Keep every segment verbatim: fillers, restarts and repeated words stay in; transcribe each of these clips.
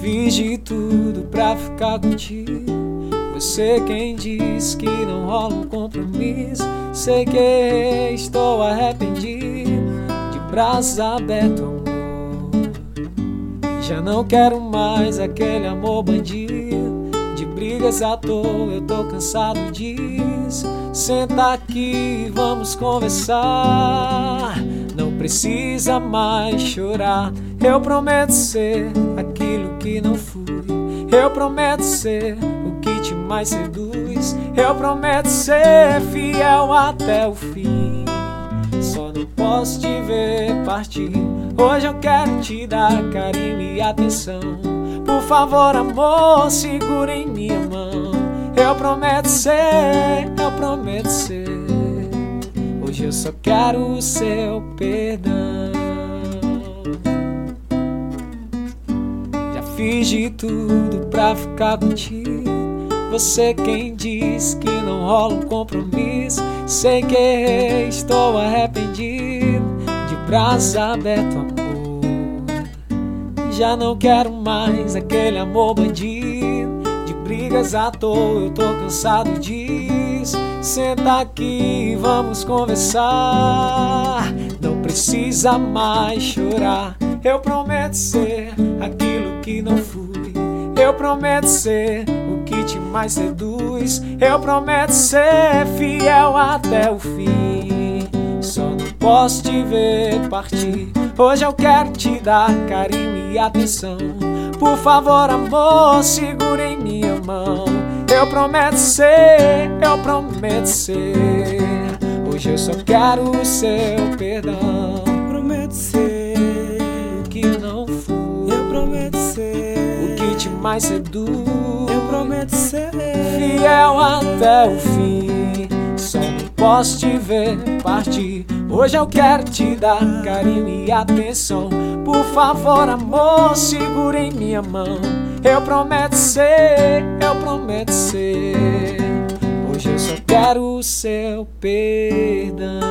fiz de tudo pra ficar contigo. Você quem diz que não rola um compromisso. Sei que errei, estou arrependido. De braços abertos, amor. Já não quero mais aquele amor bandido. De brigas à toa, eu tô cansado disso. Senta aqui, vamos conversar. Não precisa mais chorar. Eu prometo ser aquilo que não fui. Eu prometo ser o que te mais seduz. Eu prometo ser fiel até o fim. Só não posso te ver partir. Hoje eu quero te dar carinho e atenção. Por favor, amor, segura em minha mão. Eu prometo ser, eu prometo ser. Hoje eu só quero o seu perdão. Já fiz de tudo pra ficar contigo. Você quem diz que não rola um compromisso. Sei que errei, estou arrependido. De braços abertos, amor. Já não quero mais aquele amor bandido. De brigas à toa, eu tô cansado disso. Senta aqui, vamos conversar. Não precisa mais chorar. Eu prometo ser aquilo que não fui. Eu prometo ser o que te mais seduz. Eu prometo ser fiel até o fim. Só não posso te ver partir. Hoje eu quero te dar carinho e atenção. Por favor, amor, segura em minha mão. Eu prometo ser, eu prometo ser. Hoje eu só quero o seu perdão. Prometo ser o que não fui. Eu prometo ser o que te mais seduz. Eu prometo ser fiel até o fim. Só não posso te ver partir. Hoje eu quero te dar carinho e atenção. Por favor, amor, segura em minha mão. Eu prometo ser, eu prometo ser. Hoje eu só quero o seu perdão.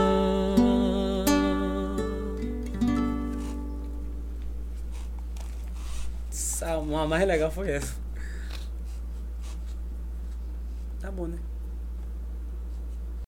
A mais legal foi essa. Tá bom, né?